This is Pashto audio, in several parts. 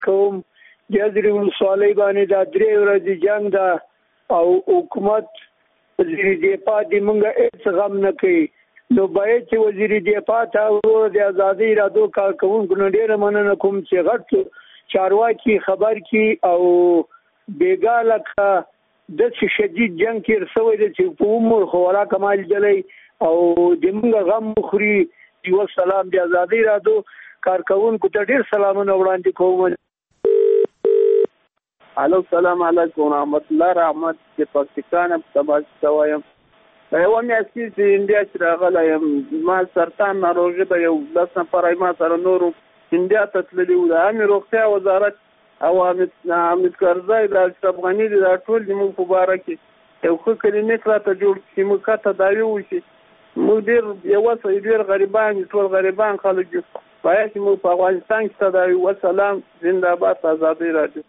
کوم جزري ولسوالۍ باندې دا 3 ورځې جنگ ده او حکومت وزیر دفاع د موږ هیڅ غم نه کوي نو باید چې وزیر دفاع ته د ازادي ارادو کارکوونکو نه ډېره مننه کوم چې غټ چارواکي خبر کی او بیګا لکه د شدید جنگ کې رسوي د چې په عمر خورا کمال جلي او د موږ غم مخري یو سلام د ازادي ارادو کارکوونکو ته ډېر سلامونه وړاندې کوم. الو السلام علیکم ورحمت الله رحمت چې پاکستان په تباشا وایم یو میاشتې چې انډیا چې راغلی یم ما سرطان ناروغي ده یو 10 نفر ما سره نورو انډیا ته تللي وو د عامې روغتیا وزارت او حامد کرزی د اشرف غني دا ټول زموږ په باره کې یو ښه کلینیک راته جوړ کړي موږ ښه تداوي وشي موږ ډېر یو څه ډېر غریبان ټول غریبان خلک یو باید چې موږ په افغانستان کې تداوي وسلام زنده‌باد ازادي راډیو.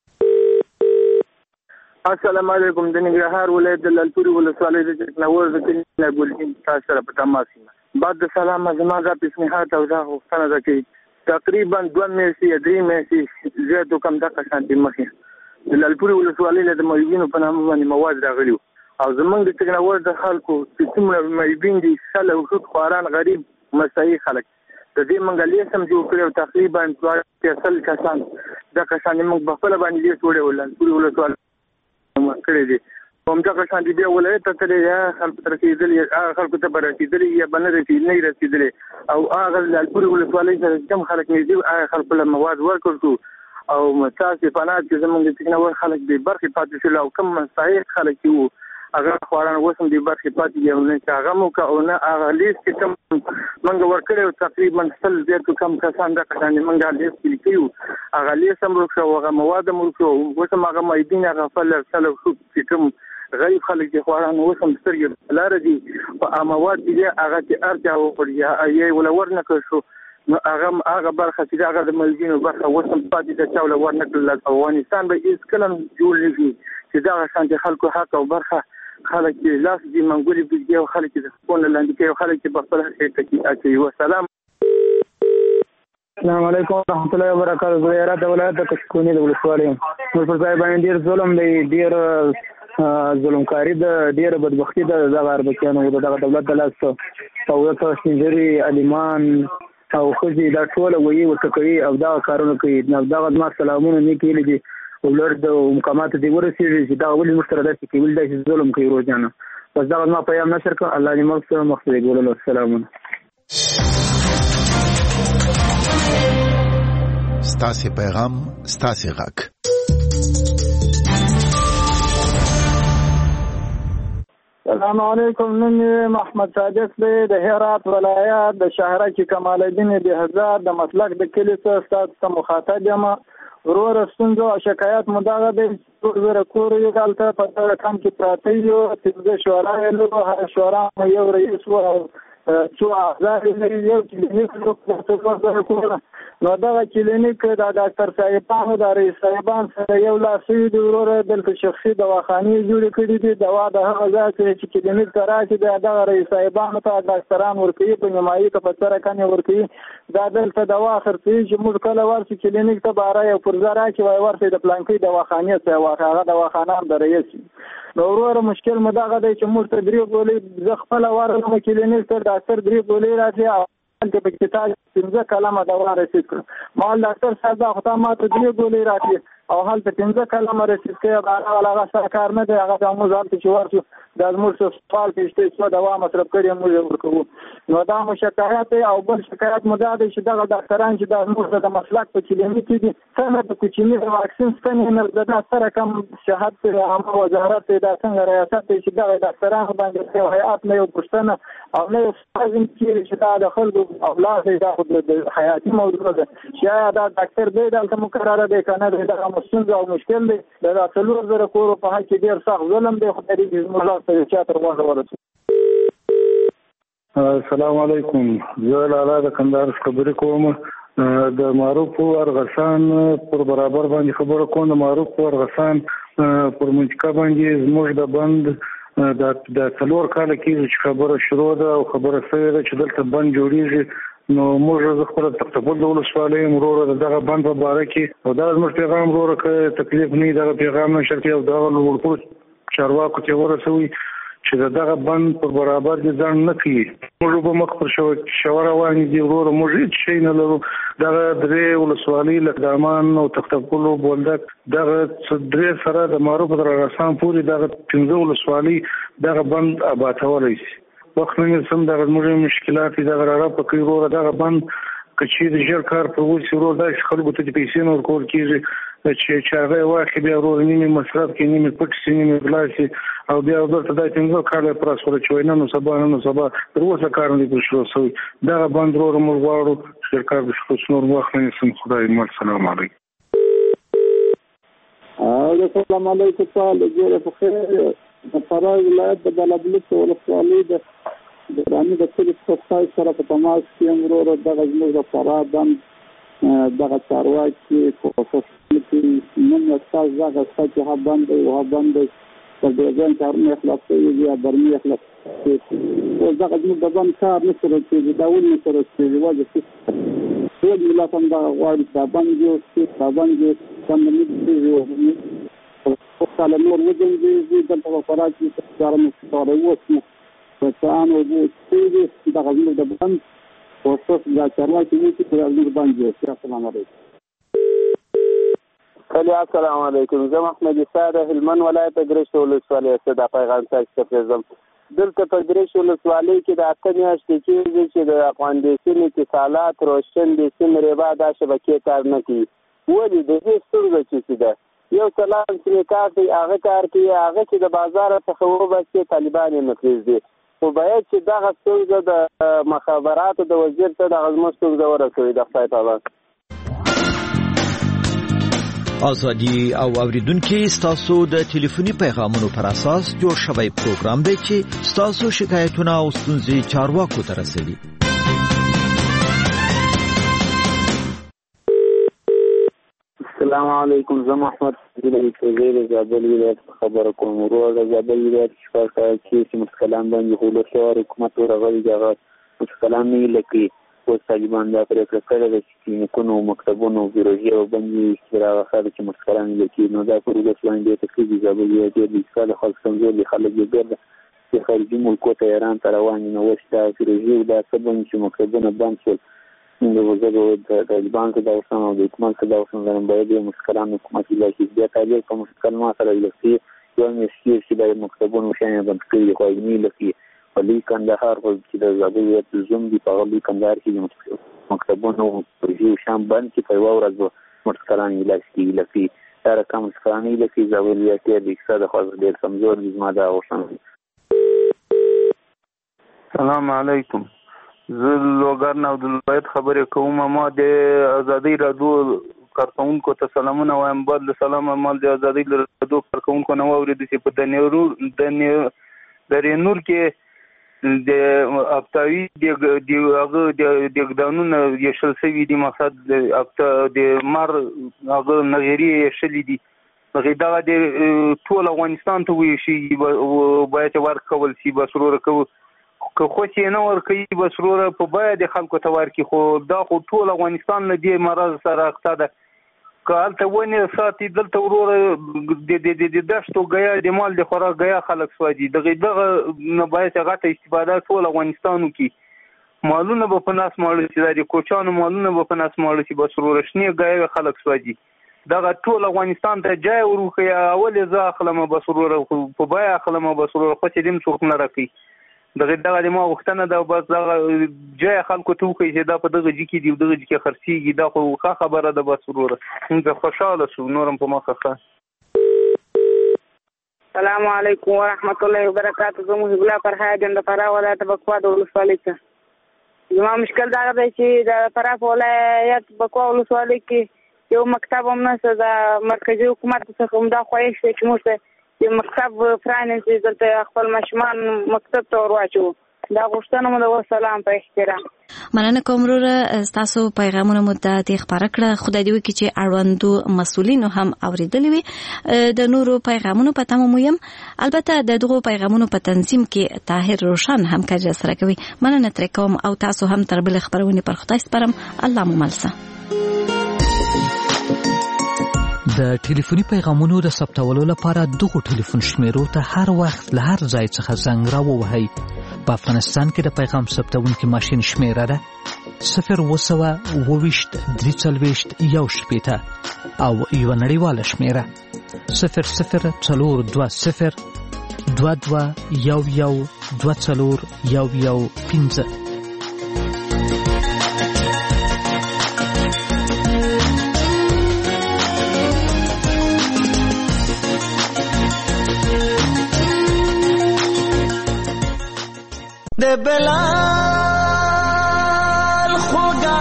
السلام علیکم د ننګرهار ولایت د لالپورې ولسوالۍ د چکناور د کلي ګلګین تاسو سره په تماس یم بعد د سلام زما د پیشنهاد او دا غوښتنه ده چې تقریبا 2 میاشتې 3 میاشتې زیاتو کم دغه شانتي مخې د لالپورې ولسوالۍ له معیوبینو په نامه باندې مواد راغلي او زمونږ د چکناور د خلکو چې څومره معیوبین دي سل او خود خواران غریب مسایي خلک د دې منګلې سم جوړ کړو تقریبا 200 کسان د کسان موږ په خپل باندې دې جوړول لالپورې ولسوالۍ کړی دي کوم ځکه شانتي بیا ولایت ته تللی خلکو ته رسېدلي خلکو ته به رسېدلي یا به نه رسېدلي او هغه لالپورې ولسوالۍ سره کوم خلک نږدې هغه خلکو له مواد ورکړو او تاسې پناه چې زموږ د تکنور خلک د برخې پاتې شول او کوم مستحق خلک وو هغه خواران اوس هم د برخې پاتې دي او نه چې هغه مو او نه هغه لیست کې کوم موږ ورکړی تقریبا 100 زیاتو کم کسان دغه شان موږ لیست کې لیکلي هغه لیست هم ورک شو هغه مواد هم ورک شو اوس هم هغه معیدین هغه فل چې کوم غریب خلک دي خواران اوس هم سترګې لاره دي په مواد دي هغه چې ارجع وکړي یا ولور نه کړ شو نو هغه برخه چې هغه د ملګینو برخه اوس هم پاتې ده چې ولور نه کړل افغانستان به هیڅ کله جوړ نه شي چې دغه شان خلکو حق او برخه خلک چې لاس دي منګولي بيږي او خلک چې خپل لاندې کوي خلک چې بخپل حقیقت کې اچي وسلام. السلام علیکم ورحمۃ اللہ وبرکاتہ. زیاره د ولایت د کشکونی د ولسوالۍ نور پر ځای باندې ډیر ظلم دی ډیر ظلمکاری د ډیر بدبختی د غربکانو د دولت د لاس او د سنجري علیمان او خزي دا ټول وی ورکوي او دا کارونه کوي نو دا ما سلامونه نه کیل دي ولر د مقامات دی ورسېږي چې دا ولې مشترکات کې ول د ظلم کوي روزانه بس دا ما پیغام نشر کړ الله دې موږ مخصوص ګولل السلام. ستاسو پیغام ستاسو غږ. السلام علیکم. نن محمد صادق د هرات ولایت د شهره کې کمال الدین بهزاد د مسلک د کلی څخه ستاسو مخاطب یم. ورور ستونزو او شکایت مداغه د زره کور یو کالته په تر کم کې پراته یو چې د شورا له هر شورا یو رئیس او څو اعضاء لري یو کلینیک څه نو دا کلینیک د ډاکټر صاحبانو د رئیس صاحبان سره یو لاسي د ورور د شخصي دواخانه جوړ کړي دي دوا د هغه ځای چې کلینیک تراشي د رئیس صاحبانو ته ډاکټران ورکوي په نیمایي کې په سره کنه ورکوي دا دلته دوا خرڅي چې موږ کله ورسې کلینیک ته بارا یو پرزرا چې وای ورسې د پلانکی دواخانه ته واخغه دواخانه د رئیس نو ورور مشکل مداغه دی چې موږ تدریب ولې ز خپل ورته کلینیک ته ډاکټر دریب ولې راځي د پکتاج څنګه کلمه دا رسید کړ مال ډاکټر صاحب دا خدای ما ته دی ګولې راځي او حالت څنګه کلمه رسید کړه هغه سرکار نه دی هغه موږ ځان چې ورته د موږ سوال پېشته څو دوا مصرف کړی موږ ورکو نو دا مشکایت او بل شکایت مده د چې دا ډاکټران چې د موږ د مسلک په کلینیک کې څنګه د کوچنی واکسین ستنې نه د سره کم شهادت عامه وزارت د څنګه ریاست چې دا ډاکټران باندې هیئات نه یو پښتنه او نه لازم چې دا د خلکو اولاد دا د حیاتي موضوع ده چې دا ډاکټر دی د مقرره دی کنه دا مسند او مشکل دی دا څلور زره کور په حق کې ډیر سخت ظلم دی خدای دې موږ ته چاتر ورسوي. السلام علیکم. زه لاله د کندهار خبرې کوم د معروف ارغسان پر برابر باندې خبره کوم د معروف ارغسان پر منځکا باندې زموږ د بند د څلور کال کې خبره شروع ده او خبره سره چې دلته بند جوړیږي نو موږ زه خپل تختبل د ولسوالۍ وروره دغه بند په باره کې او دا زموږ پیغام وروره که تکلیف نه دغه پیغام نشر کړي او دغه ورکوټ چارواکو ته ورسوي چې دغه بند په برابر دي ځان نه کوي. موږ به مخ پر شوره روان دي وروره، موږ هیڅ شی نه لرو. دغه درې ولسوالۍ لکه دامان او تختپل او بولدک دغه درې سره د معروف تر رسام پورې دغه 15 ولسوالۍ دغه بند آبادولی شي. وخت نه سم دغه موږ مشکلات دغه را په کوي وروره دغه بند کچې د ژر کار په وسی وروره د خلکو ته پیسې نور کول کیږي چې هغه واخې بیا وروره نیمه مصرف کې نیمه پټ سي نیمه بلاسي او بیا ورته د څنګه کار پر اسره چوي نو سبا تر اوسه کار نه دی شروع شوی. دغه بند وروره موږ غواړو شرکت د شخص نور وخت نه سم. خدای مو سلام علیکم. السلام علیکم. تعالی جوړه په خیر. د فراه ولایت د بلبلت ولسوالۍ د رامي د کلی څخه سره په تماس کې وروره دغه زموږ د فراه بند دغه چارواکي کوشش کوي نن اساس دغه چې ها بند او بند د ځان کارونه خلاصوي یا برمي خلاصوي او دغه زموږ د بند کار نه سره کوي دا ول نه سره کوي واجب ټول ملت هم دا غواړي دا بند یو څه بند څنګه او کله نور وځي چې د فراه کې کارونه کوي پسانو د سیدي د غزنی د بند وسط د چارواکي چې د غزنی بند دی. السلام علیکم. السلام علیکم. زه محمد ساده هلمند ولایت ګریش ولسوالۍ څخه د پیغام تاسو ته پرېږدم. دلته په ګریش ولسوالۍ کې د اته میاشتې کېږي چې د افغان دیسین اتصالات روشن دیسین ریبا دا شبکې کار نه کوي. ولې د دې ستونزه څه ده؟ یو سلام چې کار کوي هغه کار کوي هغه چې د بازار څخه وباسي طالبان یې مخریز دي. خو باید چې دغه ستونزه د مخابراتو د وزیر ته دغه زموږ ستونزه ورسوي. د خدای په امان. ازادي او اوریدونکو ستاسو د ټلیفوني پیغامونو پر اساس جوړ شوی پروګرام دی چې ستاسو شکایتونه او ستونزې چارواکو ته رسوي. السلام علیکم. زه محمد زیر زابل ولایت خبره کوم. وروره زابل ولایت شپږ چې متکلم باندې هولوشور حکومت ورغلی دغه متکلم نه لکه اوس طالبان دا پرېکړه کړې ده چې کونو مکتبونو بیروژي او باندې استراغه خاله چې متکلم لکه نو دا پروګرس باندې تکلیف زابل ولایت د ښه خلک څنګه دي خلک یې ګرځي چې خارجي ملکو ته ایران ته روان نو وستا بیروژي دا سبب چې مکتبونه بند شول د وزارت د طالبان څخه د اوسنو د حکومت څخه د اوسنو د باندې مشکلات حکومت لکه بیا تعلیق کوم مشکلات سره لکه یو مسیر چې د مکتبونو شانه بند کړي خو یې لکه ولي کندهار چې د زابل ولایت زوم دی په ولي کندهار کې مکتبونو پرځي شام بند چې په ورځ مشکلات لکه لکه دا رقم مشکلات لکه زابل ولایت د اقتصاد خو ډېر کمزور دي ما دا اوسنو. السلام علیکم. زه لوګر نه د ولایت خبرې کوم. ما د ازادي رادیو کارکونکو ته سلامونه وایم. بعد له سلام مال د ازادي رادیو کارکونکو نو اورید چې په د نور کې د اپتاوی د ګدانونو یشل سوي دي مقصد د مر هغه نغری شلې دي بغیر دا د ټول افغانستان ته وي شي باید ورکول شي بسرور کوي که خو چې نه ورکوي بسروره په باید د خلکو ته ورکړي خو دا خو ټول افغانستان له دې مرض سره اخته ده. که هلته ونې ساتي دلته وروره د دشتو ګیا د مال د خوراک ګیا خلک سوځي دغه نه باید غټه استفاده ټول افغانستان وکړي. مالونه به په ناس ماړه شي د کوچانو مالونه به په ناس ماړه شي بسروره شنې ګیا خلک سوځي دغه ټول افغانستان ته جای ورخه اول زه اخلم بسروره په بیا اخلم بسروره خو چې دیم څوک نه راکړي دغه د ما وختنه دا بس دغه جای خلکو ته وکړي چې دا په دغه ځکه دی دغه ځکه خرڅيږي دا خو ښه خبره ده بس وروره موږ خوشاله شو نورم په مخه ښه. السلام علیکم ورحمت الله وبرکاته. زه محب الله فرهاد د فراه ولایت بکوا د ولسوالۍ څخه. زما مشکل دا دی چې د فراه ولایت بکوا ولسوالۍ کې یو مکتب هم نشته د مرکزي حکومت څخه هم دا خواهش دی چې موږ چې مکتب پرانیزي دلته خپل ماشومان مکتب ته ورواچو دا غوښتنه مو د وسلام په احترام. مننه کوم وروره، تاسو پیغامونه مو د خبره کړه. خدای دې وکړي چې اړوندو مسؤلینو هم اوریدلې وي. د نورو پیغامونو په تمه مویم. البته د دغو پیغامونو په تنظیم کې طاهر روشن هم کار سره کوي. مننه تر کوم او تاسو هم تر بل خبرونه پر خدای سپارم. الله مو ملسه. د ټلیفوني پیغامونو د ثبتولو لپاره دغه ټلیفون شمیرو ته هر وخت له هر ځای څخه زنګ راووهئ. په افغانستان کې د پیغام ثبتونکي ماشین شمیره ده 022-340-1 او یو نړیواله شمیره 002022112415. د بلال خوږه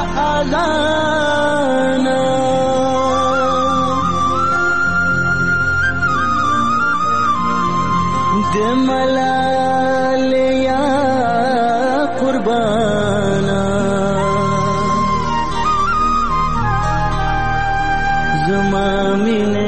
اذان د ملال یا قربانا زما مینه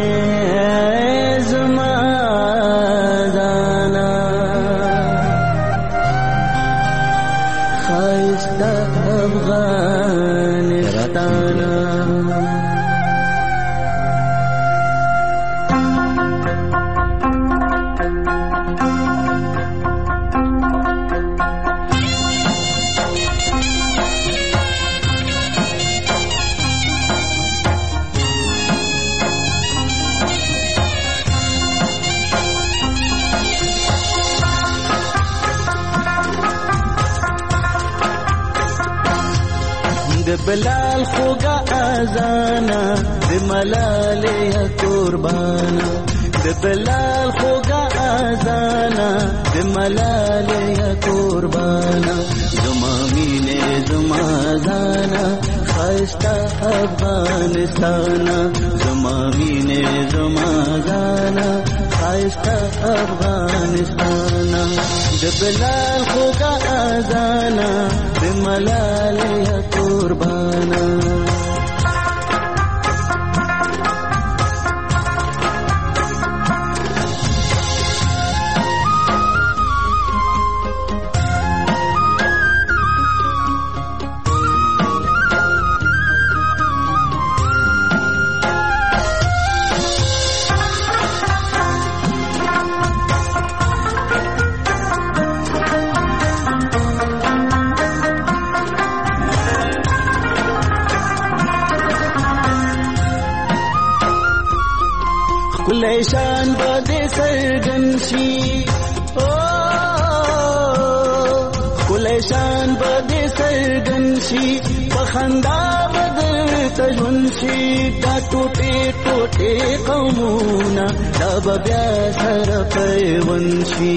بلال خوږه اذانا د ملال یا قربانا د بلال خوږه اذانا د ملال یا قربانا زما مینه زما زانا خسته افغانستان زما مینه زما زانا خسته افغانستان د بلال خوږه اذانا د ملال یا قربانا لیشان بده سرګن شي او لیشان بده سرګن شي په خندا بدر تجون شي دا ټوټه ټوټه قومونه دا بیا سره پیون شي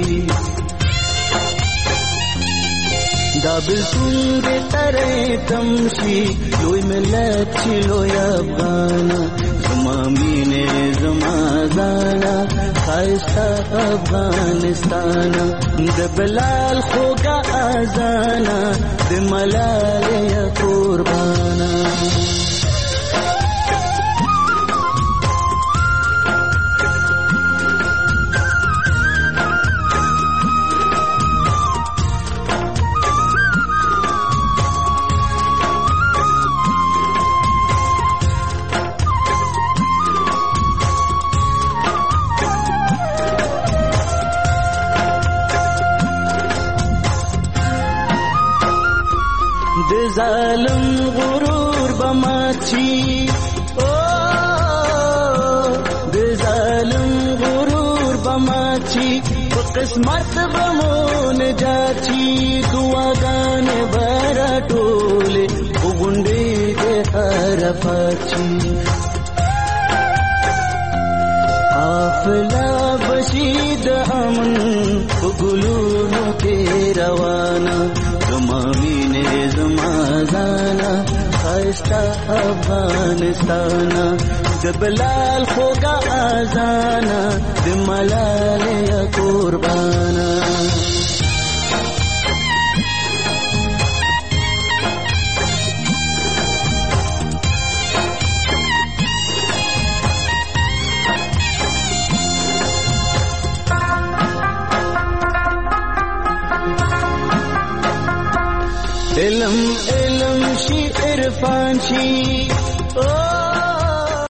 دا بلسون دې ترې تم شي لوی ملت شي لوی افغان زما مینه زما زانا خایسته افغانستان د بلال خوږه اذانا د ملال یا قربانا ظالم غرور بماچی او د ظالم غرور بماچی په قسمت بمون جاچی دعاګان برا ټوله وګونډې د حرفاچی افلا بشید امن وګلونو کې روانه زما مینه زما زانا خایسته افغانستان د بلال خوږه اذانا د ملال یا قربانا علم علم شي عرفان شي